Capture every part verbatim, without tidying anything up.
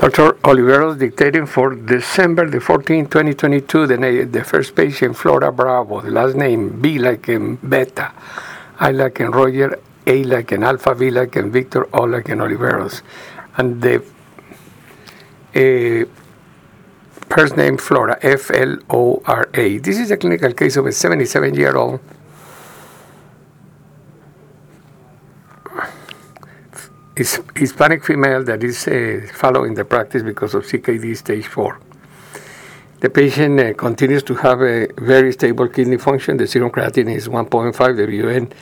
Doctor Oliveros dictating for December the fourteenth, twenty twenty-two, the, na- the first patient, Flora Bravo, the last name, B like in Beta, I like in Roger, A like in Alpha, V like in Victor, O like in Oliveros. And the uh, first name, Flora, F L O R A. This is a clinical case of a seventy-seven-year-old Is Hispanic female that is uh, following the practice because of C K D stage four. The patient uh, continues to have a very stable kidney function. The serum creatinine is one point five, the B U N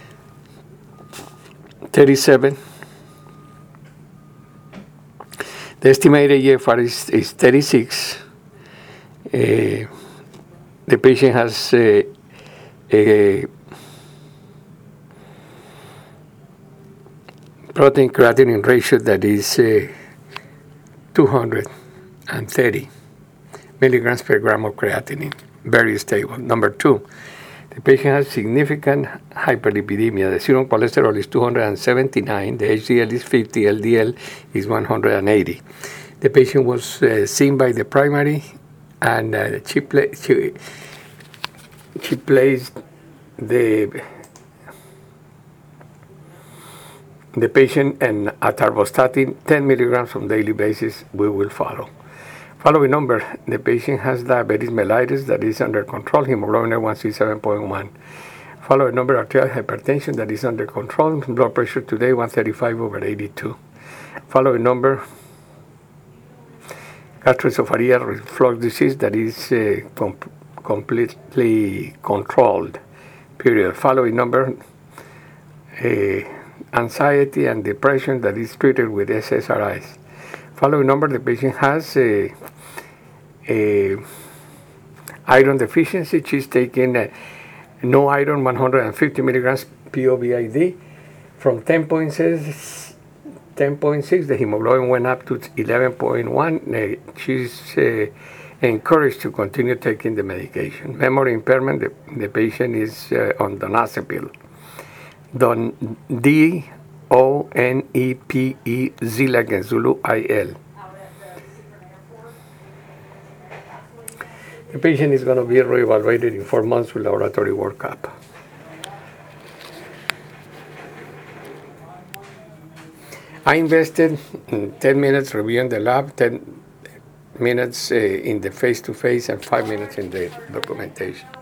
thirty-seven. The estimated E F R is, is thirty-six. Uh, the patient has uh, a protein creatinine ratio that is uh, two hundred thirty milligrams per gram of creatinine, very stable. Number two, the patient has significant hyperlipidemia. The serum cholesterol is two hundred seventy-nine, the H D L is fifty, L D L is one hundred eighty. The patient was uh, seen by the primary, and uh, she, pla- she, she placed the the patient and atorvastatin ten milligrams on daily basis. We will follow. Following number, the patient has diabetes mellitus that is under control, hemoglobin A one C seven point one. Following number, arterial hypertension that is under control, blood pressure today one thirty-five over eighty-two. Following number, gastroesophageal reflux disease that is uh, com- completely controlled, period. Following number, uh, anxiety and depression that is treated with S S R Is. Following number, the patient has a, a iron deficiency. She's taking a no iron one hundred fifty milligrams P O V I D. From ten point six, the hemoglobin went up to eleven point one. Uh, she's uh, encouraged to continue taking the medication. Memory impairment, the, the patient is uh, on donepezil. Don D O N E P E Z like in Zulu I L. The patient is going to be reevaluated in four months with laboratory workup. I invested ten minutes reviewing the lab, ten minutes uh, in the face-to-face, and five minutes in the documentation.